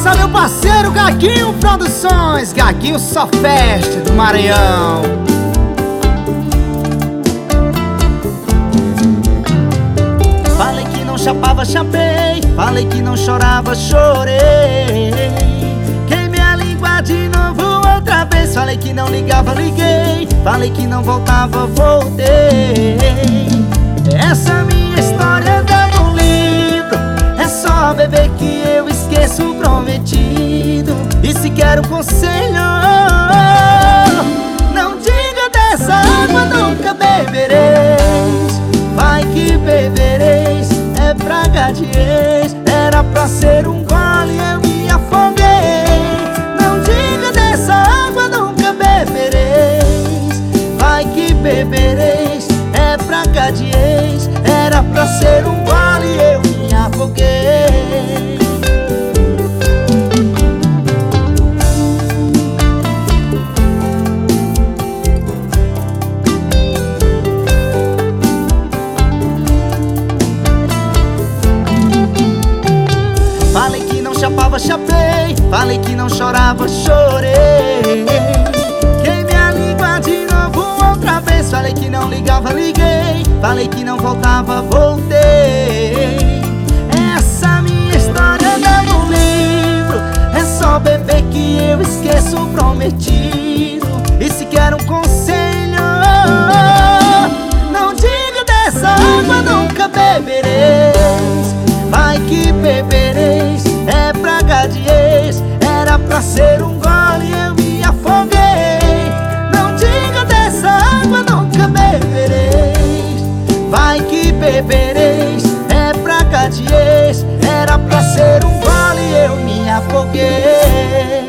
Abraça meu parceiro Gaguinho Produções, Gaguinho Só Festa do Maranhão. Falei que não chapava, chapei. Falei que não chorava, chorei. Queimei a língua de novo outra vez. Falei que não ligava, liguei. Falei que não voltava, voltei. Essa minha história tá no livro. É só beber que eu esqueço o prometido. E se quer um conselho, não diga dessa água nunca bebereis. Vai que bebereis, é praga de ex. Era pra ser um gole, eu me afoguei. Não diga dessa água nunca bebereis. Vai que bebereis, é praga de ex. Era pra ser um gole, eu me afoguei. Falei que não chapava, chapei. Falei que não chorava, chorei. Queimei a língua de novo outra vez. Falei que não ligava, liguei. Falei que não voltava, voltei. Essa minha história tá no livro. É só beber que eu esqueço o prometido. E se quer um conselho, não diga dessa água nunca bebereis. Vai que bebereis, é praga de ex. Era pra ser um gole, eu me afoguei. Não diga dessa água nunca bebereis. Vai que bebereis, é praga de ex. Era pra ser um gole, eu me afoguei.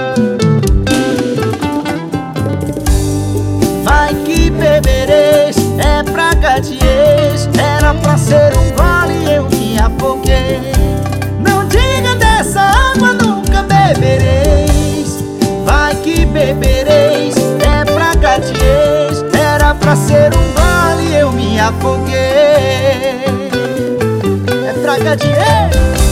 Vai que bebereis, é praga de ex. Era pra ser um gole, eu me afoguei. Não diga dessa água nunca bebereis. Vai que bebereis, é praga de ex. Era pra ser um gole, eu me afoguei. É praga de ex.